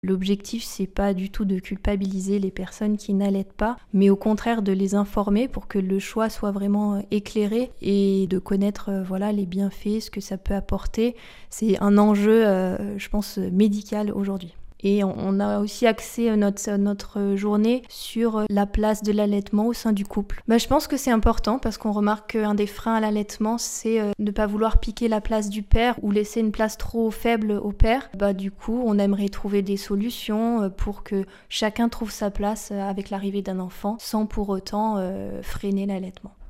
L'objectif, c'est pas du tout de culpabiliser les personnes qui n'allaitent pas, mais au contraire de les informer pour que le choix soit vraiment éclairé et de connaître les bienfaits, ce que ça peut apporter. C'est un enjeu, je pense, médical aujourd'hui. Et on a aussi axé notre journée sur la place de l'allaitement au sein du couple. Je pense que c'est important parce qu'on remarque qu'un des freins à l'allaitement, c'est de ne pas vouloir piquer la place du père ou laisser une place trop faible au père. Du coup, on aimerait trouver des solutions pour que chacun trouve sa place avec l'arrivée d'un enfant sans pour autant freiner l'allaitement.